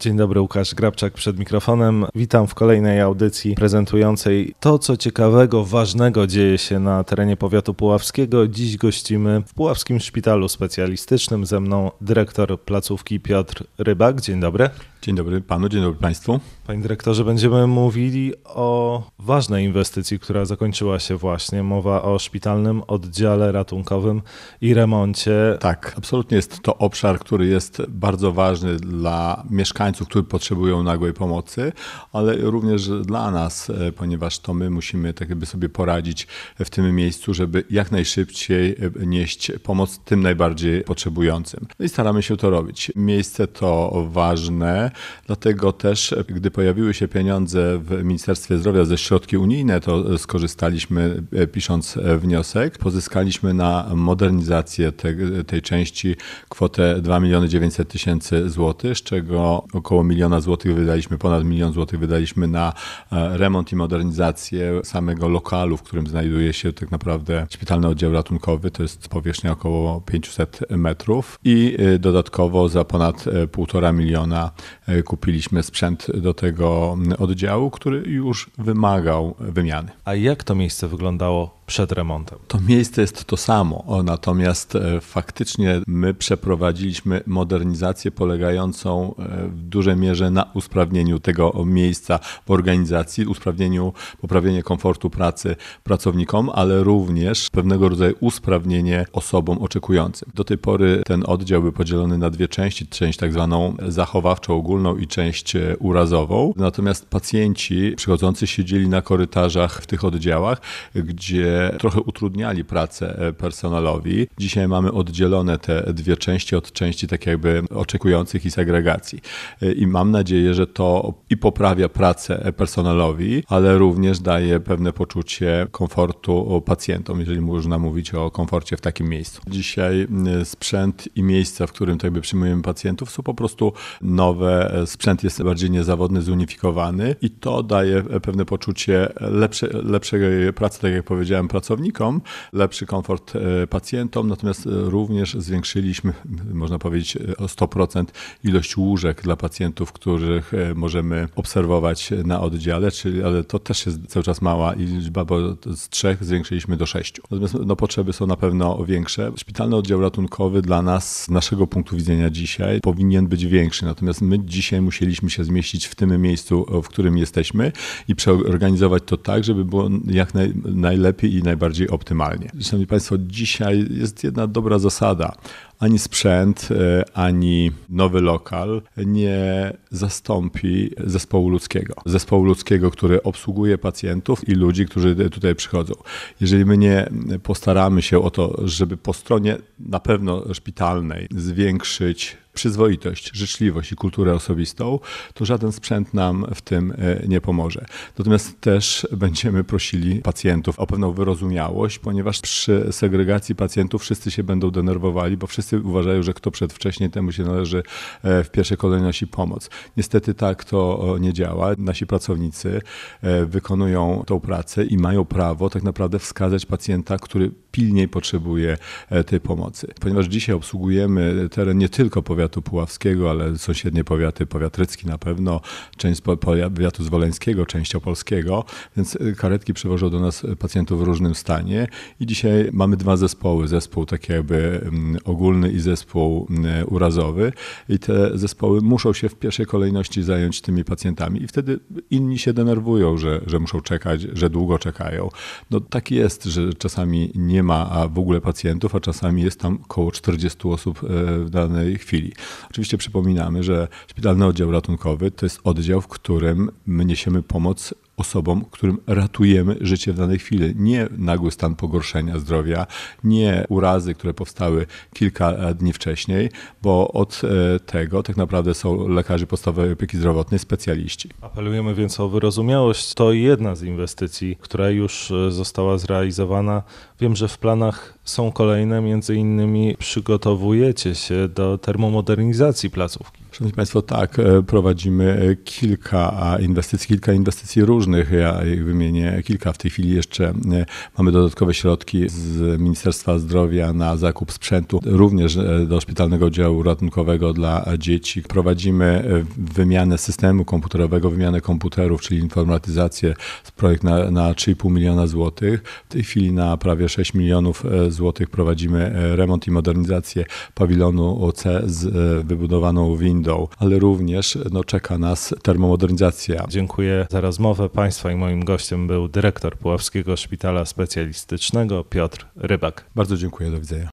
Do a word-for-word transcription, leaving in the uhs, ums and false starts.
Dzień dobry, Łukasz Grabczak przed mikrofonem. Witam w kolejnej audycji prezentującej to, co ciekawego, ważnego dzieje się na terenie powiatu puławskiego. Dziś gościmy w Puławskim Szpitalu Specjalistycznym. Ze mną dyrektor placówki Piotr Rybak. Dzień dobry. Dzień dobry panu, dzień dobry państwu. Panie dyrektorze, będziemy mówili o ważnej inwestycji, która zakończyła się właśnie. Mowa o szpitalnym oddziale ratunkowym i remoncie. Tak, absolutnie jest to obszar, który jest bardzo ważny dla mieszkańców, którzy potrzebują nagłej pomocy, ale również dla nas, ponieważ to my musimy tak jakby sobie poradzić w tym miejscu, żeby jak najszybciej nieść pomoc tym najbardziej potrzebującym. No i staramy się to robić. Miejsce to ważne, dlatego też, gdy pojawiły się pieniądze w Ministerstwie Zdrowia ze środki unijne, to skorzystaliśmy, pisząc wniosek. Pozyskaliśmy na modernizację te, tej części kwotę dwa miliony dziewięćset tysięcy złotych, z czego około miliona złotych wydaliśmy, ponad milion złotych wydaliśmy na remont i modernizację samego lokalu, w którym znajduje się tak naprawdę szpitalny oddział ratunkowy. To jest powierzchnia około pięćset metrów i dodatkowo za ponad półtora miliona kupiliśmy sprzęt do tego oddziału, który już wymagał wymiany. A jak to miejsce wyglądało przed remontem? To miejsce jest to samo, natomiast faktycznie my przeprowadziliśmy modernizację polegającą w dużej mierze na usprawnieniu tego miejsca w organizacji, usprawnieniu, poprawienie komfortu pracy pracownikom, ale również pewnego rodzaju usprawnienie osobom oczekującym. Do tej pory ten oddział był podzielony na dwie części, część tak zwaną zachowawczą ogólną i część urazową. Natomiast pacjenci przychodzący siedzieli na korytarzach w tych oddziałach, gdzie trochę utrudniali pracę personelowi. Dzisiaj mamy oddzielone te dwie części od części tak jakby oczekujących i segregacji. I mam nadzieję, że to i poprawia pracę personelowi, ale również daje pewne poczucie komfortu pacjentom, jeżeli można mówić o komforcie w takim miejscu. Dzisiaj sprzęt i miejsca, w którym tak jakby przyjmujemy pacjentów, są po prostu nowe. Sprzęt jest bardziej niezawodny, zunifikowany i to daje pewne poczucie lepsze, lepszej pracy, tak jak powiedziałem, pracownikom, lepszy komfort pacjentom, natomiast również zwiększyliśmy, można powiedzieć, o sto procent ilość łóżek dla pacjentów, których możemy obserwować na oddziale, czyli, ale to też jest cały czas mała liczba, bo z trzech zwiększyliśmy do sześciu. Natomiast no, potrzeby są na pewno większe. Szpitalny oddział ratunkowy dla nas, z naszego punktu widzenia dzisiaj, powinien być większy, natomiast my dzisiaj musieliśmy się zmieścić w tym miejscu, w którym jesteśmy i przeorganizować to tak, żeby było jak naj, najlepiej i najbardziej optymalnie. Szanowni Państwo, dzisiaj jest jedna dobra zasada. Ani sprzęt, ani nowy lokal nie zastąpi zespołu ludzkiego. Zespołu ludzkiego, który obsługuje pacjentów i ludzi, którzy tutaj przychodzą. Jeżeli my nie postaramy się o to, żeby po stronie na pewno szpitalnej zwiększyć przyzwoitość, życzliwość i kulturę osobistą, to żaden sprzęt nam w tym nie pomoże. Natomiast też będziemy prosili pacjentów o pewną wyrozumiałość, ponieważ przy segregacji pacjentów wszyscy się będą denerwowali, bo wszyscy uważają, że kto przedwcześnie, temu się należy w pierwszej kolejności pomoc. Niestety tak to nie działa. Nasi pracownicy wykonują tą pracę i mają prawo tak naprawdę wskazać pacjenta, który pilniej potrzebuje tej pomocy. Ponieważ dzisiaj obsługujemy teren nie tylko powiatu puławskiego, ale sąsiednie powiaty, powiat rycki na pewno, część powiatu zwoleńskiego, część opolskiego, więc karetki przywożą do nas pacjentów w różnym stanie i dzisiaj mamy dwa zespoły, zespół taki jakby ogólny i zespół urazowy i te zespoły muszą się w pierwszej kolejności zająć tymi pacjentami i wtedy inni się denerwują, że, że muszą czekać, że długo czekają. No tak jest, że czasami nie ma w ogóle pacjentów, a czasami jest tam około czterdziestu osób w danej chwili. Oczywiście przypominamy, że szpitalny oddział ratunkowy to jest oddział, w którym my niesiemy pomoc osobom, którym ratujemy życie w danej chwili. Nie nagły stan pogorszenia zdrowia, nie urazy, które powstały kilka dni wcześniej, bo od tego tak naprawdę są lekarze podstawowej opieki zdrowotnej, specjaliści. Apelujemy więc o wyrozumiałość. To jedna z inwestycji, która już została zrealizowana. Wiem, że w planach są kolejne, między innymi przygotowujecie się do termomodernizacji placówki. Szanowni Państwo, tak, prowadzimy kilka inwestycji, kilka inwestycji różnych. Ja ich wymienię kilka. W tej chwili jeszcze mamy dodatkowe środki z Ministerstwa Zdrowia na zakup sprzętu, również do szpitalnego oddziału ratunkowego dla dzieci. Prowadzimy wymianę systemu komputerowego, wymianę komputerów, czyli informatyzację, projekt na, na trzy i pół miliona złotych. W tej chwili na prawie sześć milionów złotych prowadzimy remont i modernizację pawilonu O C z wybudowaną windą, ale również no, czeka nas termomodernizacja. Dziękuję za rozmowę Państwa i moim gościem był dyrektor Puławskiego Szpitala Specjalistycznego Piotr Rybak. Bardzo dziękuję, do widzenia.